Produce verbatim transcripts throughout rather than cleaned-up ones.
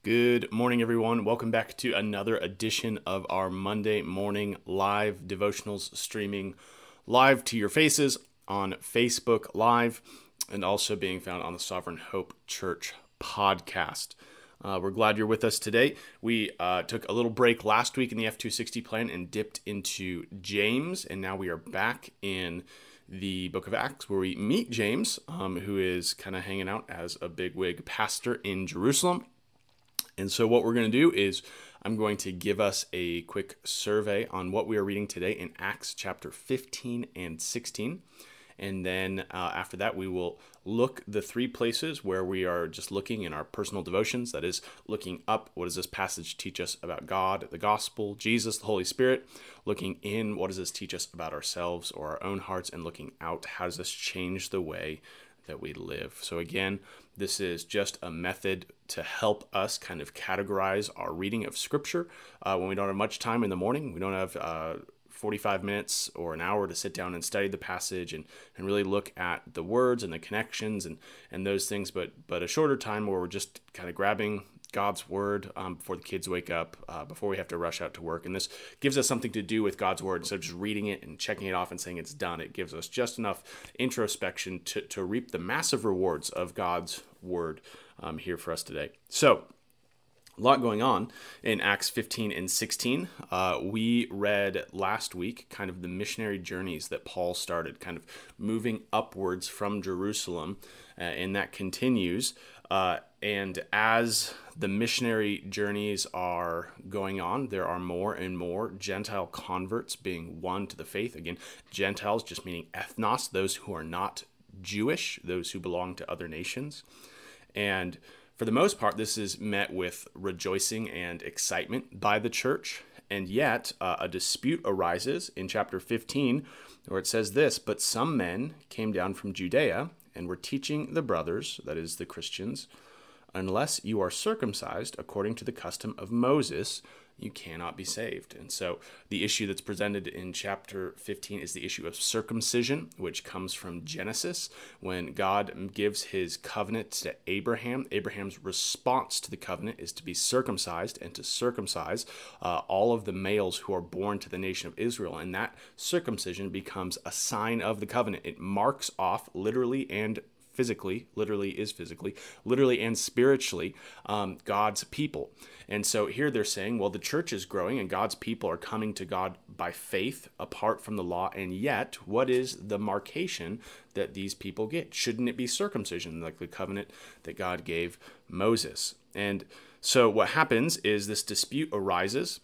Good morning, everyone. Welcome back to another edition of our Monday morning live devotionals, streaming live to your faces on Facebook Live and also being found on the Sovereign Hope Church podcast. Uh, we're glad you're with us today. We uh, took a little break last week in the F two sixty plan and dipped into James, and now we are back in the book of Acts where we meet James, um, who is kind of hanging out as a bigwig pastor in Jerusalem. And so what we're going to do is I'm going to give us a quick survey on what we are reading today in Acts chapter fifteen and sixteen. And then uh, after that, we will look the three places where we are just looking in our personal devotions. That is, looking up, what does this passage teach us about God, the gospel, Jesus, the Holy Spirit? Looking in, what does this teach us about ourselves or our own hearts? And looking out, how does this change the way that we live? So again, this is just a method to help us kind of categorize our reading of Scripture uh, when we don't have much time in the morning. We don't have uh, forty-five minutes or an hour to sit down and study the passage and, and really look at the words and the connections and, and those things, but but a shorter time where we're just kind of grabbing God's word um, before the kids wake up, uh, before we have to rush out to work. And this gives us something to do with God's word instead of just reading it and checking it off and saying it's done. It gives us just enough introspection to, to reap the massive rewards of God's word um, here for us today. So, a lot going on in Acts fifteen and sixteen. Uh, we read last week kind of the missionary journeys that Paul started, kind of moving upwards from Jerusalem, uh, and that continues. Uh, and as the missionary journeys are going on, there are more and more Gentile converts being won to the faith. Again, Gentiles just meaning ethnos, those who are not Jewish, those who belong to other nations. And for the most part, this is met with rejoicing and excitement by the church. And yet, uh, a dispute arises in chapter fifteen, where it says this, "But some men came down from Judea and were teaching the brothers," that is, the Christians, "unless you are circumcised according to the custom of Moses, you cannot be saved." And so the issue that's presented in chapter fifteen is the issue of circumcision, which comes from Genesis, when God gives his covenant to Abraham. Abraham's response to the covenant is to be circumcised and to circumcise uh, all of the males who are born to the nation of Israel. And that circumcision becomes a sign of the covenant. It marks off literally and physically, literally is physically, literally and spiritually, um, God's people. And so here they're saying, well, the church is growing and God's people are coming to God by faith apart from the law. And yet, what is the marcation that these people get? Shouldn't it be circumcision, like the covenant that God gave Moses? And so what happens is this dispute arises,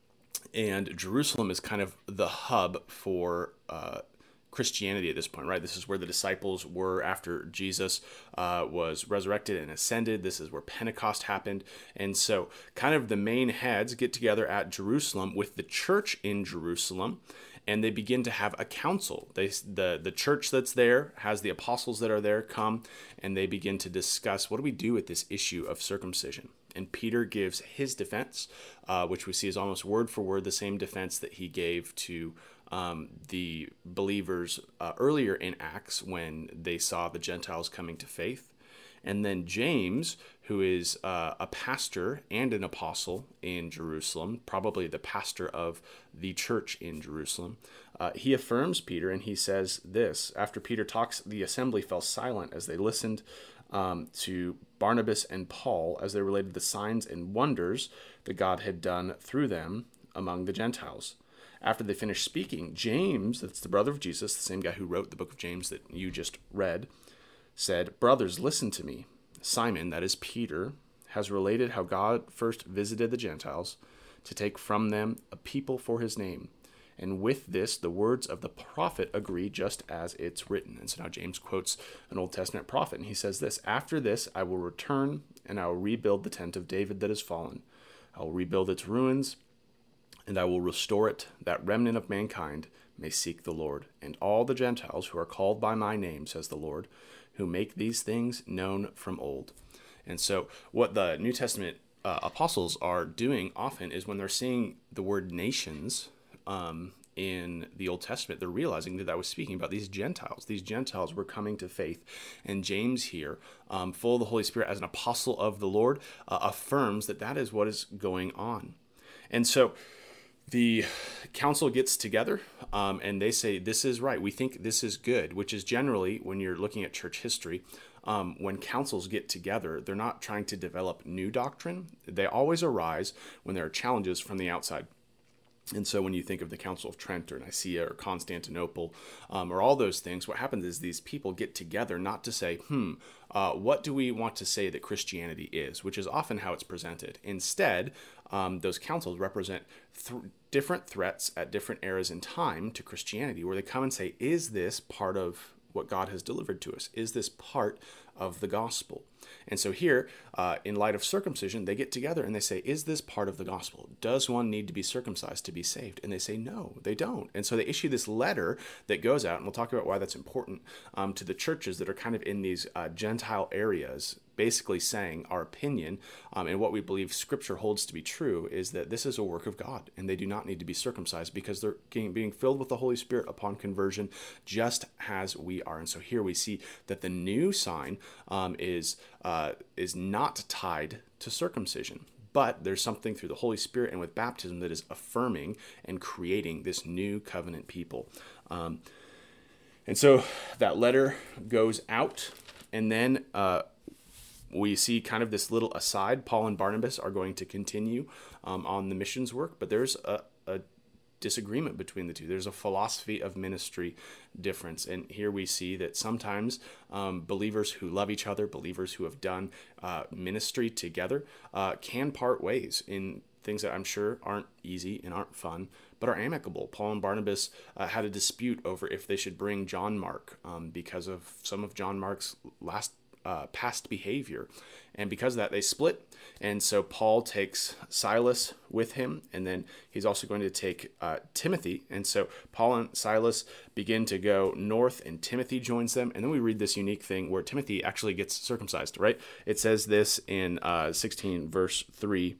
and Jerusalem is kind of the hub for uh Christianity at this point, right? This is where the disciples were after Jesus uh, was resurrected and ascended. This is where Pentecost happened. And so kind of the main heads get together at Jerusalem with the church in Jerusalem, and they begin to have a council. They, the, the church that's there has the apostles that are there come, and they begin to discuss, what do we do with this issue of circumcision? And Peter gives his defense, uh, which we see is almost word for word the same defense that he gave to um, the believers uh, earlier in Acts when they saw the Gentiles coming to faith. And then James, who is uh, a pastor and an apostle in Jerusalem, probably the pastor of the church in Jerusalem, uh, he affirms Peter, and he says this: after Peter talks, the assembly fell silent as they listened um, to Barnabas and Paul as they related the signs and wonders that God had done through them among the Gentiles. After they finished speaking, James, that's the brother of Jesus, the same guy who wrote the book of James that you just read, said, "Brothers, listen to me. Simon," that is Peter, "has related how God first visited the Gentiles to take from them a people for his name. And with this, the words of the prophet agree, just as it's written." And so now James quotes an Old Testament prophet, and he says this: "After this, I will return, and I will rebuild the tent of David that has fallen. I will rebuild its ruins, and I will restore it, that remnant of mankind may seek the Lord. And all the Gentiles who are called by my name, says the Lord, who make these things known from old." And so what the New Testament uh, apostles are doing often is when they're seeing the word nations um, in the Old Testament, they're realizing that that was speaking about these Gentiles. These Gentiles were coming to faith. And James here, um, full of the Holy Spirit as an apostle of the Lord, uh, affirms that that is what is going on. And so the council gets together um, and they say, this is right. We think this is good, which is generally, when you're looking at church history, um, when councils get together, they're not trying to develop new doctrine. They always arise when there are challenges from the outside. And so when you think of the Council of Trent or Nicaea or Constantinople um, or all those things, what happens is these people get together not to say, hmm, uh, what do we want to say that Christianity is, which is often how it's presented. Instead, um, those councils represent th- different threats at different eras in time to Christianity, where they come and say, is this part of what God has delivered to us? Is this part of the gospel? And so here, uh, in light of circumcision, they get together and they say, is this part of the gospel? Does one need to be circumcised to be saved? And they say, no, they don't. And so they issue this letter that goes out, and we'll talk about why that's important, um, to the churches that are kind of in these uh, Gentile areas, basically saying our opinion um, and what we believe Scripture holds to be true is that this is a work of God, and they do not need to be circumcised because they're getting, being filled with the Holy Spirit upon conversion, just as we are. And so here we see that the new sign um, is uh, is not tied to circumcision, but there's something through the Holy Spirit and with baptism that is affirming and creating this new covenant people. Um, and so that letter goes out, and then uh, we see kind of this little aside. Paul and Barnabas are going to continue um, on the missions work, but there's a, a disagreement between the two. There's a philosophy of ministry difference. And here we see that sometimes um, believers who love each other, believers who have done uh, ministry together, uh, can part ways in things that I'm sure aren't easy and aren't fun, but are amicable. Paul and Barnabas uh, had a dispute over if they should bring John Mark um, because of some of John Mark's last Uh, past behavior. And because of that, they split. And so Paul takes Silas with him, and then he's also going to take uh, Timothy. And so Paul and Silas begin to go north, and Timothy joins them. And then we read this unique thing where Timothy actually gets circumcised, right? It says this in uh, sixteen, verse three.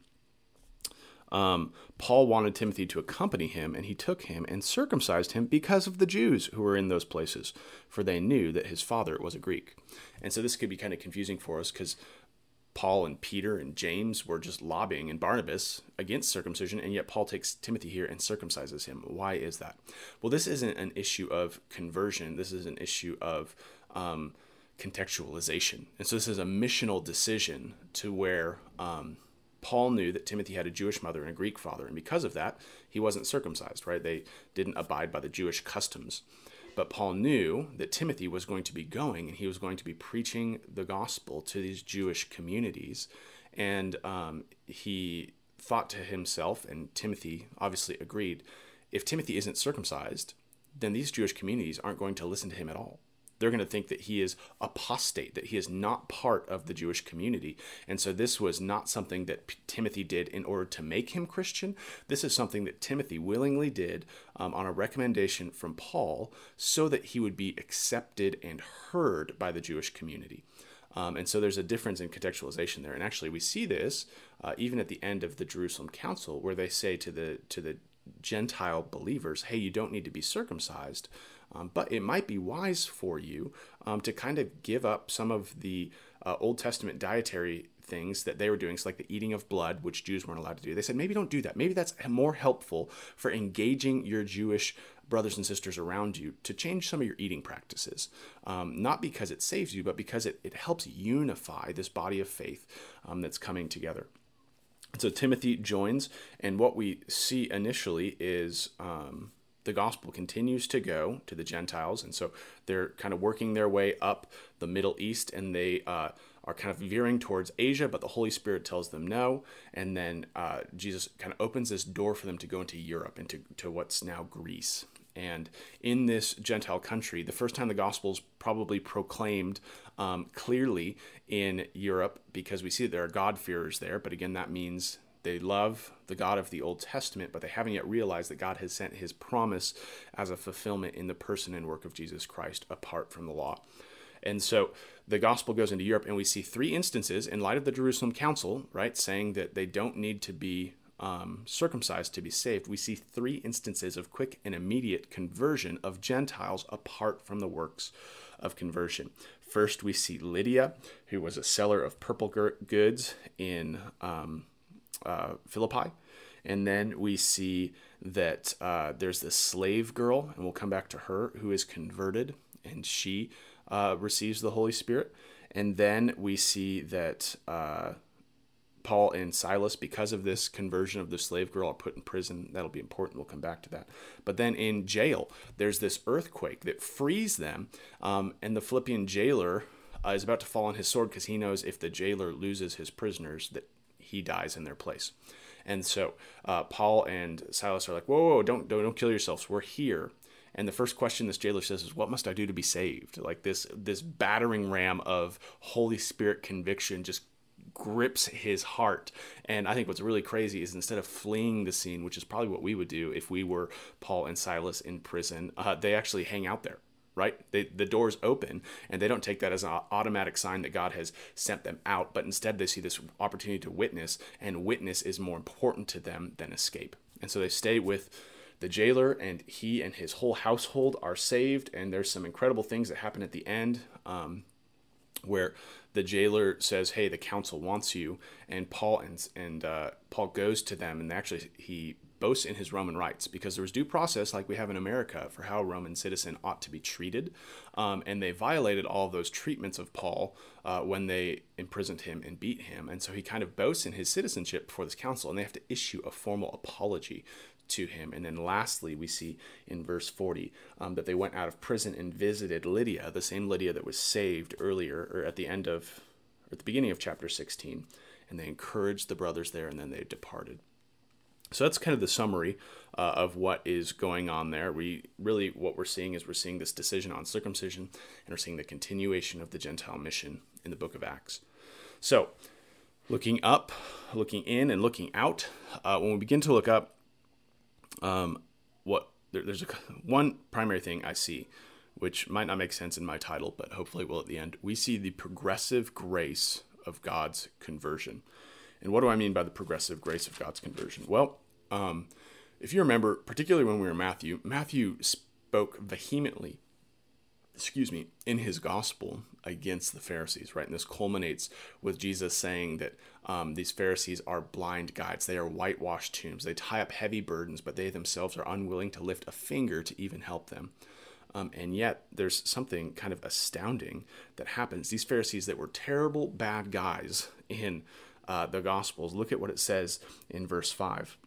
Um, Paul wanted Timothy to accompany him, and he took him and circumcised him because of the Jews who were in those places, for they knew that his father was a Greek. And so this could be kind of confusing for us because Paul and Peter and James were just lobbying, and Barnabas against circumcision, and yet Paul takes Timothy here and circumcises him. Why is that? Well, this isn't an issue of conversion. This is an issue of um, contextualization. And so this is a missional decision to where um, Paul knew that Timothy had a Jewish mother and a Greek father, and because of that, he wasn't circumcised, right? They didn't abide by the Jewish customs. But Paul knew that Timothy was going to be going, and he was going to be preaching the gospel to these Jewish communities. And um, he thought to himself, and Timothy obviously agreed, if Timothy isn't circumcised, then these Jewish communities aren't going to listen to him at all. They're going to think that he is apostate, that he is not part of the Jewish community. And so this was not something that P- Timothy did in order to make him Christian. This is something that Timothy willingly did um, on a recommendation from Paul so that he would be accepted and heard by the Jewish community. Um, and so there's a difference in contextualization there. And actually we see this uh, even at the end of the Jerusalem Council, where they say to the to the Gentile believers, hey, you don't need to be circumcised, um, but it might be wise for you um, to kind of give up some of the uh, Old Testament dietary things that they were doing, so like the eating of blood, which Jews weren't allowed to do. They said, maybe don't do that. Maybe that's more helpful for engaging your Jewish brothers and sisters around you to change some of your eating practices, um, not because it saves you, but because it, it helps unify this body of faith um, that's coming together. So Timothy joins, and what we see initially is um, the gospel continues to go to the Gentiles, and so they're kind of working their way up the Middle East, and they uh, are kind of veering towards Asia, but the Holy Spirit tells them no, and then uh, Jesus kind of opens this door for them to go into Europe, into to what's now Greece. And in this Gentile country, the first time the gospel is probably proclaimed um, clearly in Europe, because we see that there are God-fearers there. But again, that means they love the God of the Old Testament, but they haven't yet realized that God has sent his promise as a fulfillment in the person and work of Jesus Christ apart from the law. And so the gospel goes into Europe, and we see three instances in light of the Jerusalem Council, right, saying that they don't need to be um, circumcised to be saved, we see three instances of quick and immediate conversion of Gentiles apart from the works of conversion. First, we see Lydia, who was a seller of purple goods in um, uh, Philippi. And then we see that uh, there's this slave girl, and we'll come back to her, who is converted, and she uh, receives the Holy Spirit. And then we see that uh, Paul and Silas, because of this conversion of the slave girl, are put in prison. That'll be important. We'll come back to that. But then in jail, there's this earthquake that frees them, um, and the Philippian jailer uh, is about to fall on his sword because he knows if the jailer loses his prisoners, that he dies in their place. And so uh, Paul and Silas are like, whoa, whoa, don't, don't, don't kill yourselves. We're here. And the first question this jailer says is, what must I do to be saved? Like this, this battering ram of Holy Spirit conviction just grips his heart. And I think what's really crazy is instead of fleeing the scene, which is probably what we would do if we were Paul and Silas in prison, uh, they actually hang out there. Right? They, the doors open, and they don't take that as an automatic sign that God has sent them out, but instead they see this opportunity to witness, and witness is more important to them than escape. And so they stay with the jailer, and he and his whole household are saved, and there's some incredible things that happen at the end um, where the jailer says, hey, the council wants you, and Paul and, and uh, Paul goes to them, and actually he boasts in his Roman rights, because there was due process like we have in America for how a Roman citizen ought to be treated. Um, and they violated all of those treatments of Paul uh, when they imprisoned him and beat him. And so he kind of boasts in his citizenship before this council, and they have to issue a formal apology to him. And then lastly, we see in verse forty um, that they went out of prison and visited Lydia, the same Lydia that was saved earlier, or at the end of, or at the beginning of chapter sixteen. And they encouraged the brothers there, and then they departed. So that's kind of the summary uh, of what is going on there. We really, what we're seeing is we're seeing this decision on circumcision, and we're seeing the continuation of the Gentile mission in the book of Acts. So looking up, looking in, and looking out, uh, when we begin to look up, um, what there, there's a, one primary thing I see, which might not make sense in my title, but hopefully will at the end. We see the progressive grace of God's conversion. And what do I mean by the progressive grace of God's conversion? Well, um, if you remember, particularly when we were in Matthew, Matthew spoke vehemently, excuse me, in his gospel against the Pharisees, right? And this culminates with Jesus saying that um, these Pharisees are blind guides. They are whitewashed tombs. They tie up heavy burdens, but they themselves are unwilling to lift a finger to even help them. Um, and yet there's something kind of astounding that happens. These Pharisees that were terrible, bad guys in Uh, the Gospels, look at what it says in verse five.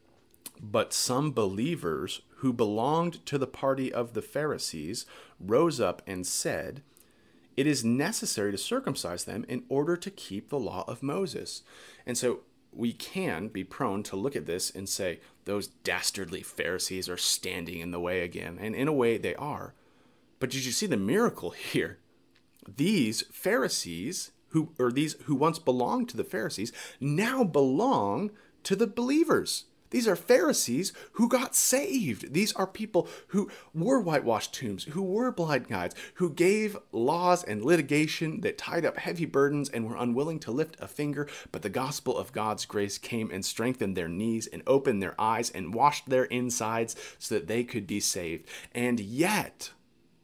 But some believers who belonged to the party of the Pharisees rose up and said, it is necessary to circumcise them in order to keep the law of Moses. And so we can be prone to look at this and say, those dastardly Pharisees are standing in the way again. And in a way they are. But did you see the miracle here? These Pharisees who or these who once belonged to the Pharisees now belong to the believers. These are Pharisees who got saved. These are people who were whitewashed tombs, who were blind guides, who gave laws and litigation that tied up heavy burdens and were unwilling to lift a finger. But the gospel of God's grace came and strengthened their knees and opened their eyes and washed their insides so that they could be saved. And yet,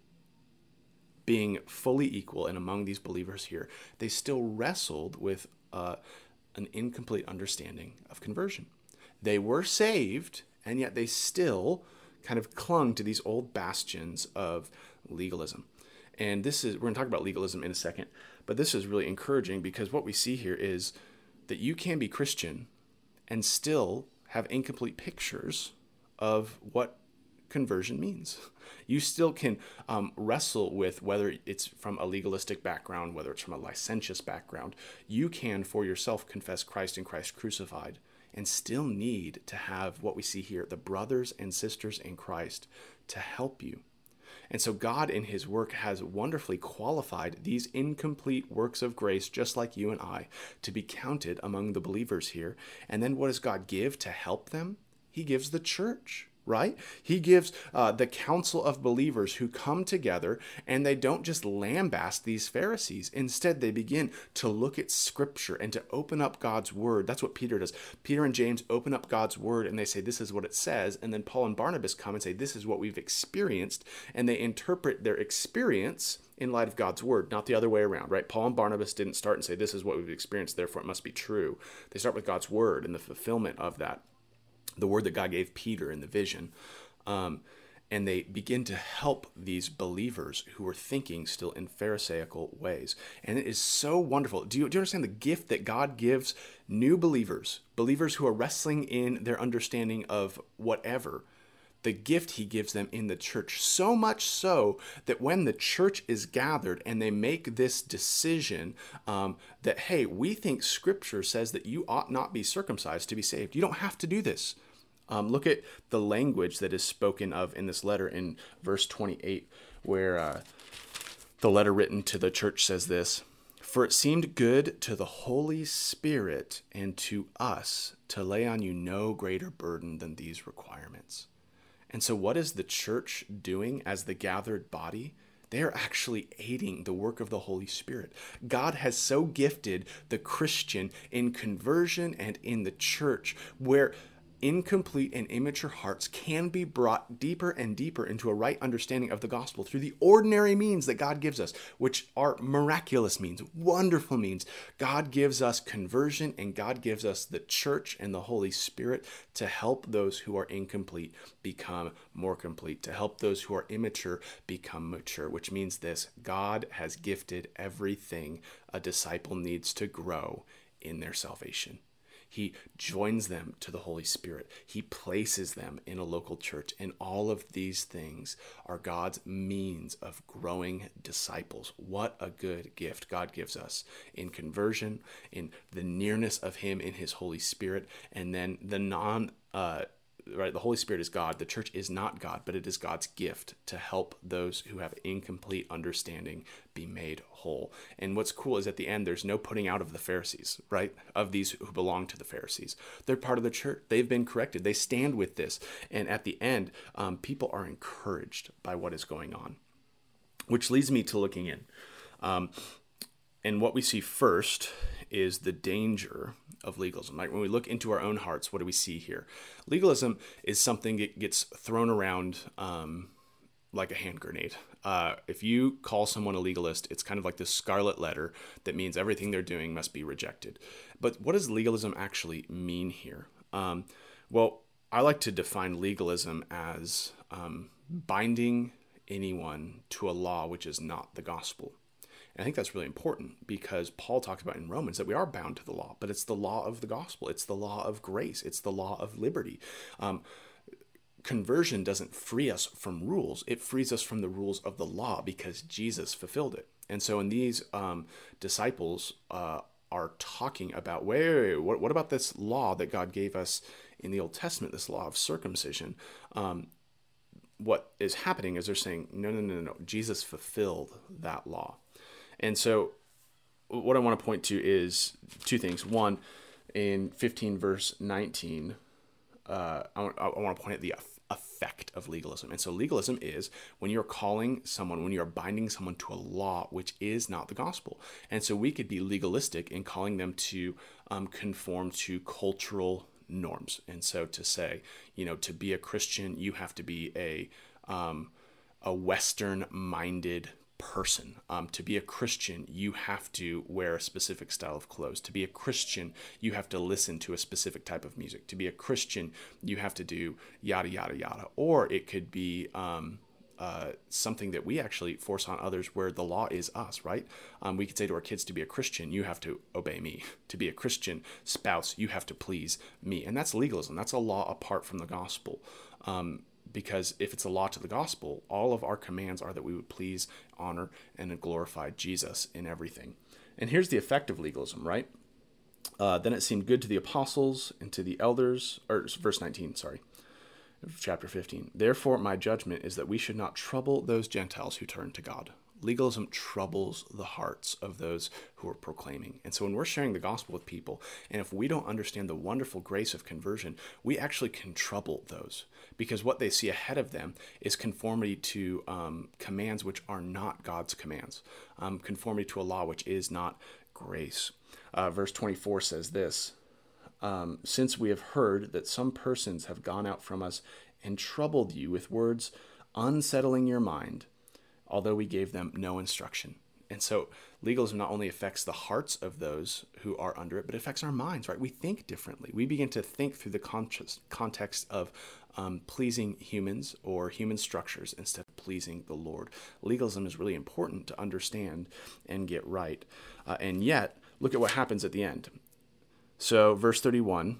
being fully equal and among these believers here, they still wrestled with uh, an incomplete understanding of conversion. They were saved, and yet they still kind of clung to these old bastions of legalism. And this is, we're going to talk about legalism in a second, but this is really encouraging because what we see here is that you can be Christian and still have incomplete pictures of what conversion means. You still can um, wrestle with whether it's from a legalistic background, whether it's from a licentious background. You can, for yourself, confess Christ and Christ crucified and still need to have what we see here, the brothers and sisters in Christ, to help you. And so God in his work has wonderfully qualified these incomplete works of grace, just like you and I, to be counted among the believers here. And then what does God give to help them? He gives the church. right? He gives uh, the council of believers who come together, and they don't just lambast these Pharisees. Instead, they begin to look at Scripture and to open up God's Word. That's what Peter does. Peter and James open up God's Word, and they say, this is what it says. And then Paul and Barnabas come and say, this is what we've experienced. And they interpret their experience in light of God's Word, not the other way around, right? Paul and Barnabas didn't start and say, this is what we've experienced, therefore it must be true. They start with God's Word and the fulfillment of that, the word that God gave Peter in the vision. Um, and they begin to help these believers who are thinking still in Pharisaical ways. And it is so wonderful. Do you, do you understand the gift that God gives new believers, believers who are wrestling in their understanding of whatever? The gift he gives them in the church, so much so that when the church is gathered and they make this decision um, that, hey, we think Scripture says that you ought not be circumcised to be saved. You don't have to do this. Um, look at the language that is spoken of in this letter in verse twenty-eight, where uh, the letter written to the church says this: "For it seemed good to the Holy Spirit and to us to lay on you no greater burden than these requirements." And so what is the church doing as the gathered body? They are actually aiding the work of the Holy Spirit. God has so gifted the Christian in conversion and in the church, where incomplete and immature hearts can be brought deeper and deeper into a right understanding of the gospel through the ordinary means that God gives us, which are miraculous means, wonderful means. God gives us conversion, and God gives us the church and the Holy Spirit to help those who are incomplete become more complete, to help those who are immature become mature, which means this: God has gifted everything a disciple needs to grow in their salvation. He joins them to the Holy Spirit. He places them in a local church. And all of these things are God's means of growing disciples. What a good gift God gives us in conversion, in the nearness of Him in His Holy Spirit, and then the non, uh, right, the Holy Spirit is God. The church is not God, but it is God's gift to help those who have incomplete understanding be made whole. And what's cool is at the end, there's no putting out of the Pharisees, right? Of these who belong to the Pharisees. They're part of the church. They've been corrected. They stand with this. And at the end, um, people are encouraged by what is going on, which leads me to looking in. Um, and what we see first is the danger of legalism. Like when we look into our own hearts, what do we see here? Legalism is something that gets thrown around um, like a hand grenade. Uh, if you call someone a legalist, it's kind of like this scarlet letter that means everything they're doing must be rejected. But what does legalism actually mean here? Um, well, I like to define legalism as um, binding anyone to a law which is not the gospel. And I think that's really important because Paul talks about in Romans that we are bound to the law, but it's the law of the gospel. It's the law of grace. It's the law of liberty. Um, conversion doesn't free us from rules. It frees us from the rules of the law because Jesus fulfilled it. And so in these um, disciples uh, are talking about, wait, wait, wait what, what about this law that God gave us in the Old Testament, this law of circumcision? Um, what is happening is they're saying, no, no, no, no, no. Jesus fulfilled that law. And so what I want to point to is two things. One, in fifteen verse nineteen, uh, I, want, I want to point at the effect of legalism. And so legalism is when you're calling someone, when you're binding someone to a law which is not the gospel. And so we could be legalistic in calling them to um, conform to cultural norms. And so to say, you know, to be a Christian, you have to be a um, a Western-minded person. Um, to be a Christian, you have to wear a specific style of clothes. To be a Christian, you have to listen to a specific type of music. To be a Christian, you have to do yada, yada, yada. Or it could be um, uh, something that we actually force on others where the law is us, right? Um, we could say to our kids, to be a Christian, you have to obey me. To be a Christian spouse, you have to please me. And that's legalism. That's a law apart from the gospel. Um, Because if it's a law to the gospel, all of our commands are that we would please, honor, and glorify Jesus in everything. And here's the effect of legalism, right? Uh, then it seemed good to the apostles and to the elders, or verse nineteen, sorry, chapter fifteen. Therefore, my judgment is that we should not trouble those Gentiles who turn to God. Legalism troubles the hearts of those who are proclaiming. And so when we're sharing the gospel with people, and if we don't understand the wonderful grace of conversion, we actually can trouble those, because what they see ahead of them is conformity to um, commands which are not God's commands, um, conformity to a law which is not grace. Uh, verse twenty-four says this, um, since we have heard that some persons have gone out from us and troubled you with words unsettling your mind, although we gave them no instruction. And so legalism not only affects the hearts of those who are under it, but it affects our minds, right? We think differently. We begin to think through the context of um, pleasing humans or human structures instead of pleasing the Lord. Legalism is really important to understand and get right. Uh, and yet, look at what happens at the end. So verse thirty-one,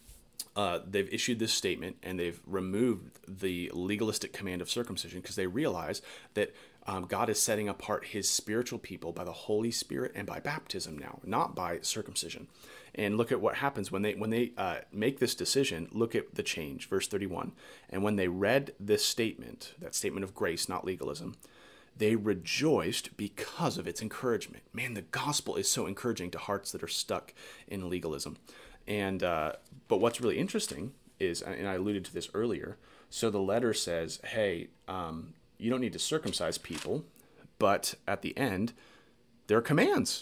Uh, they've issued this statement and they've removed the legalistic command of circumcision because they realize that um, God is setting apart his spiritual people by the Holy Spirit and by baptism now, not by circumcision. And look at what happens when they when they uh, make this decision. Look at the change, verse thirty-one. And when they read this statement, that statement of grace, not legalism, they rejoiced because of its encouragement. Man, the gospel is so encouraging to hearts that are stuck in legalism. And uh, but what's really interesting is, and I alluded to this earlier, so the letter says, hey, um, you don't need to circumcise people, but at the end, there are commands.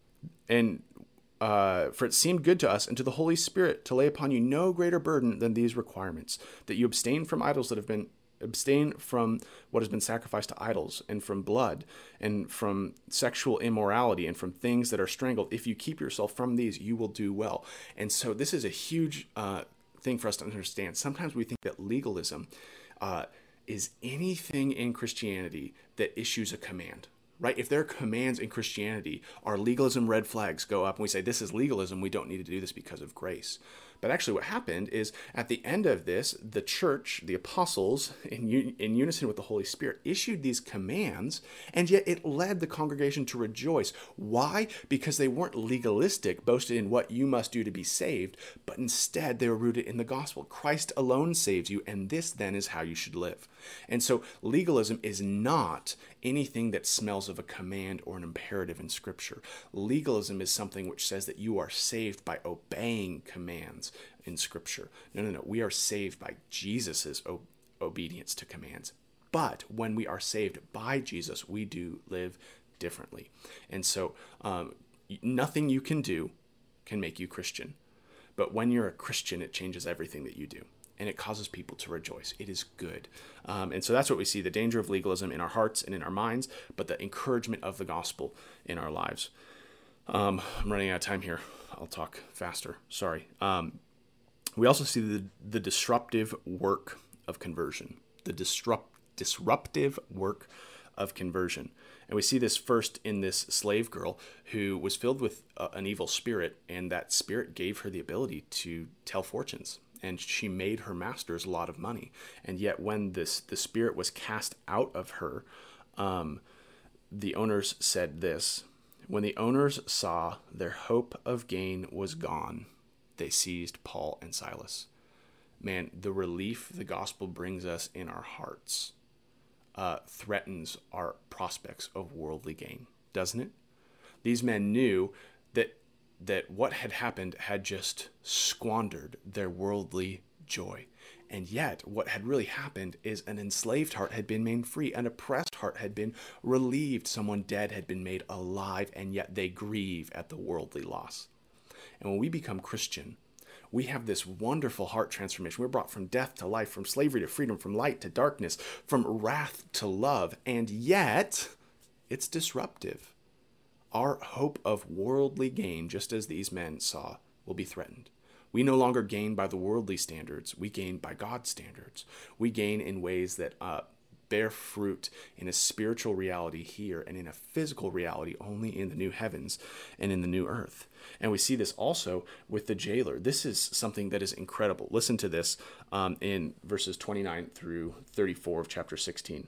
And uh, for it seemed good to us and to the Holy Spirit to lay upon you no greater burden than these requirements, that you abstain from idols that have been abstain from what has been sacrificed to idols, and from blood, and from sexual immorality, and from things that are strangled. If you keep yourself from these, you will do well. And so this is a huge uh, thing for us to understand. Sometimes we think that legalism uh, is anything in Christianity that issues a command, right? If there are commands in Christianity, our legalism red flags go up and we say, this is legalism. We don't need to do this because of grace. But actually what happened is at the end of this, the church, the apostles, in, un- in unison with the Holy Spirit, issued these commands, and yet it led the congregation to rejoice. Why? Because they weren't legalistic, boasted in what you must do to be saved, but instead they were rooted in the gospel. Christ alone saves you, and this then is how you should live. And so legalism is not anything that smells of a command or an imperative in Scripture. Legalism is something which says that you are saved by obeying commands in Scripture. No, no, no. We are saved by Jesus's o- obedience to commands. But when we are saved by Jesus, we do live differently. And so um, nothing you can do can make you Christian. But when you're a Christian, it changes everything that you do. And it causes people to rejoice. It is good. Um, and so that's what we see, the danger of legalism in our hearts and in our minds, but the encouragement of the gospel in our lives. Um, I'm running out of time here. I'll talk faster. Sorry. Um, we also see the, the disruptive work of conversion, the disrupt, disruptive work of conversion. And we see this first in this slave girl who was filled with uh, an evil spirit, and that spirit gave her the ability to tell fortunes. And she made her masters a lot of money. And yet when this the spirit was cast out of her, um, the owners said this: when the owners saw their hope of gain was gone, they seized Paul and Silas. Man, the relief the gospel brings us in our hearts uh, threatens our prospects of worldly gain, doesn't it? These men knew that that what had happened had just squandered their worldly joy. And yet what had really happened is an enslaved heart had been made free. An oppressed heart had been relieved. Someone dead had been made alive, and yet they grieve at the worldly loss. And when we become Christian, we have this wonderful heart transformation. We're brought from death to life, from slavery to freedom, from light to darkness, from wrath to love. And yet it's disruptive. Our hope of worldly gain, just as these men saw, will be threatened. We no longer gain by the worldly standards. We gain by God's standards. We gain in ways that uh, bear fruit in a spiritual reality here and in a physical reality only in the new heavens and in the new earth. And we see this also with the jailer. This is something that is incredible. Listen to this um, in verses twenty-nine through thirty-four of chapter sixteen.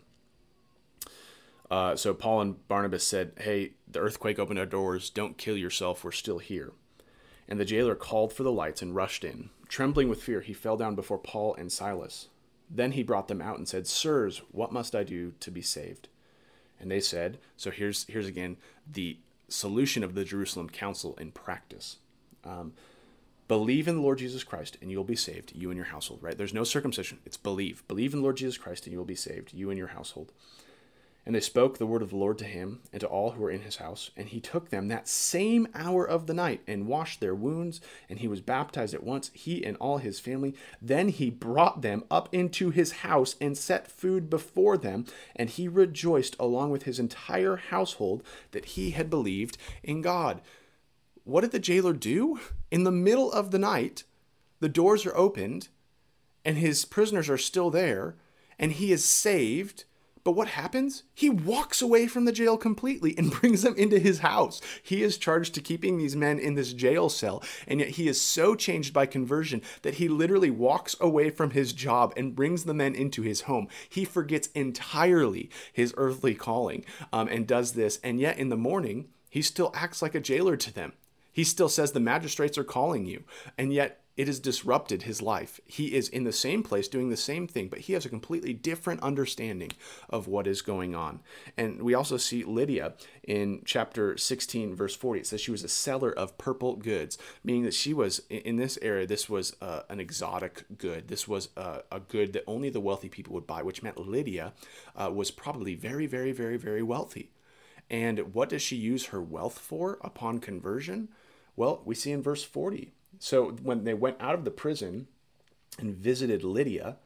Uh, so Paul and Barnabas said, hey, the earthquake opened our doors. Don't kill yourself. We're still here. And the jailer called for the lights and rushed in. Trembling with fear, he fell down before Paul and Silas. Then he brought them out and said, sirs, what must I do to be saved? And they said, so here's here's again the solution of the Jerusalem Council in practice. Um, believe in the Lord Jesus Christ and you'll be saved, you and your household, right? There's no circumcision. It's believe. Believe in the Lord Jesus Christ and you will be saved, you and your household. And they spoke the word of the Lord to him and to all who were in his house. And he took them that same hour of the night and washed their wounds. And he was baptized at once, he and all his family. Then he brought them up into his house and set food before them. And he rejoiced along with his entire household that he had believed in God. What did the jailer do? In the middle of the night, the doors are opened and his prisoners are still there and he is saved. But what happens? He walks away from the jail completely and brings them into his house. He is charged to keeping these men in this jail cell, and yet he is so changed by conversion that he literally walks away from his job and brings the men into his home. He forgets entirely his earthly calling um, and does this, and yet in the morning, he still acts like a jailer to them. He still says the magistrates are calling you, and yet it has disrupted his life. He is in the same place doing the same thing, but he has a completely different understanding of what is going on. And we also see Lydia in chapter sixteen, verse forty. It says she was a seller of purple goods, meaning that she was, in this area, this was uh, an exotic good. This was uh, a good that only the wealthy people would buy, which meant Lydia uh, was probably very, very, very, very wealthy. And what does she use her wealth for upon conversion? Well, we see in verse forty. So when they went out of the prison and visited Lydia,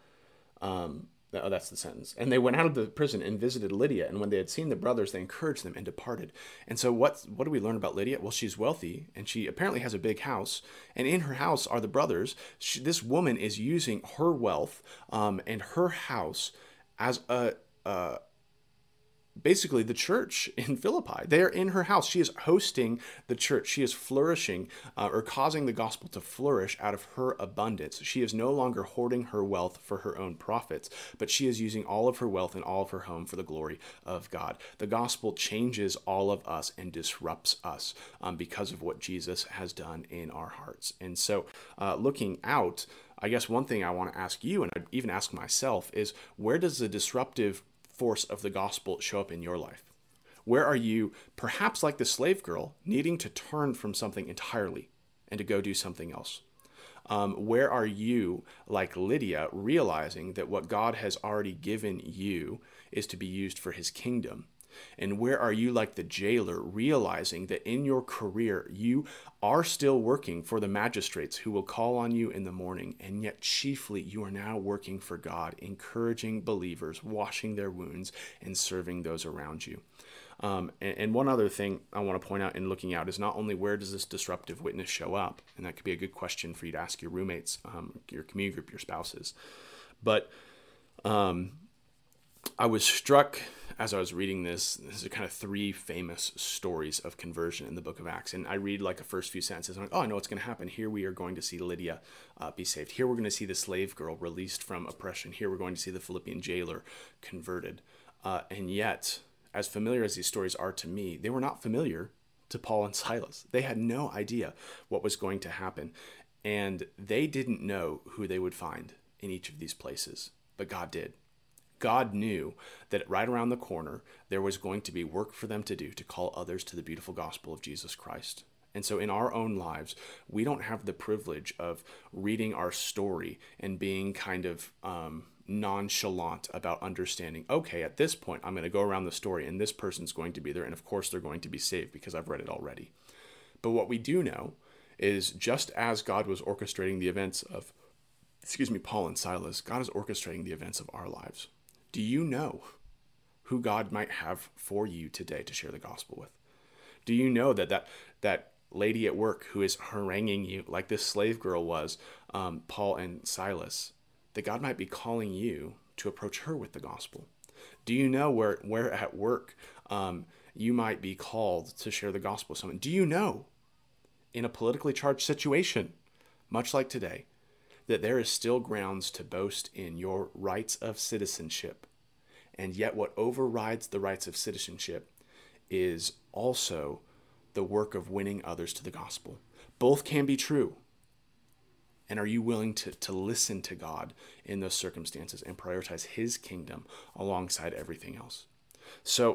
um, oh, that's the sentence. And they went out of the prison and visited Lydia. And when they had seen the brothers, they encouraged them and departed. And so what, what do we learn about Lydia? Well, she's wealthy and she apparently has a big house. And in her house are the brothers. She, this woman is using her wealth um, and her house as a... a basically the church in Philippi. They are in her house. She is hosting the church. She is flourishing uh, or causing the gospel to flourish out of her abundance. She is no longer hoarding her wealth for her own profits, but she is using all of her wealth and all of her home for the glory of God. The gospel changes all of us and disrupts us um, because of what Jesus has done in our hearts. And so uh, looking out, I guess one thing I want to ask you, and I'd even ask myself, is where does the disruptive force of the gospel show up in your life? Where are you, perhaps like the slave girl, needing to turn from something entirely and to go do something else? Um, where are you, like Lydia, realizing that what God has already given you is to be used for his kingdom? And where are you, like the jailer, realizing that in your career you are still working for the magistrates who will call on you in the morning, and yet chiefly you are now working for God, encouraging believers, washing their wounds, and serving those around you? Um, and, and one other thing I want to point out in looking out is not only where does this disruptive witness show up, and that could be a good question for you to ask your roommates, um, your community group, your spouses, but um, I was struck as I was reading this. This are kind of three famous stories of conversion in the book of Acts. And I read like the first few sentences. I'm like, oh, I know what's going to happen. Here we are going to see Lydia uh, be saved. Here we're going to see the slave girl released from oppression. Here we're going to see the Philippian jailer converted. Uh, and yet, as familiar as these stories are to me, they were not familiar to Paul and Silas. They had no idea what was going to happen. And they didn't know who they would find in each of these places. But God did. God knew that right around the corner, there was going to be work for them to do to call others to the beautiful gospel of Jesus Christ. And so in our own lives, we don't have the privilege of reading our story and being kind of um, nonchalant about understanding, okay, at this point, I'm going to go around the story and this person's going to be there. And of course, they're going to be saved because I've read it already. But what we do know is just as God was orchestrating the events of, excuse me, Paul and Silas, God is orchestrating the events of our lives. Do you know who God might have for you today to share the gospel with? Do you know that that, that lady at work who is haranguing you like this slave girl was, um, Paul and Silas, that God might be calling you to approach her with the gospel? Do you know where, where at work um, you might be called to share the gospel with someone? Do you know in a politically charged situation, much like today, that there is still grounds to boast in your rights of citizenship? And yet what overrides the rights of citizenship is also the work of winning others to the gospel. Both can be true. And are you willing to, to listen to God in those circumstances and prioritize his kingdom alongside everything else? So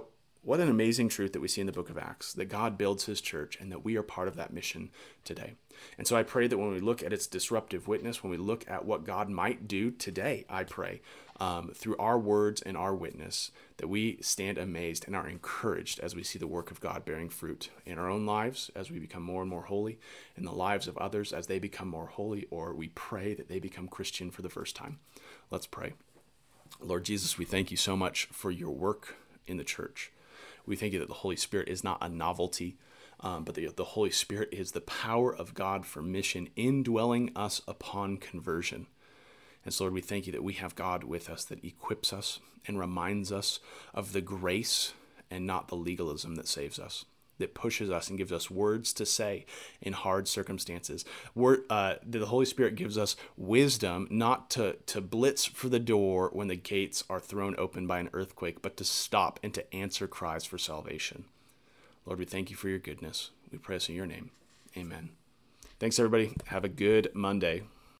What an amazing truth that we see in the book of Acts, that God builds his church and that we are part of that mission today. And so I pray that when we look at its disruptive witness, when we look at what God might do today, I pray, um, through our words and our witness, that we stand amazed and are encouraged as we see the work of God bearing fruit in our own lives as we become more and more holy, in the lives of others as they become more holy, or we pray that they become Christian for the first time. Let's pray. Lord Jesus, we thank you so much for your work in the church. We thank you that the Holy Spirit is not a novelty, um, but the, the Holy Spirit is the power of God for mission, indwelling us upon conversion. And so, Lord, we thank you that we have God with us that equips us and reminds us of the grace and not the legalism that saves us, that pushes us and gives us words to say in hard circumstances. Word, uh, the Holy Spirit gives us wisdom not to, to blitz for the door when the gates are thrown open by an earthquake, but to stop and to answer cries for salvation. Lord, we thank you for your goodness. We pray this in your name. Amen. Thanks, everybody. Have a good Monday.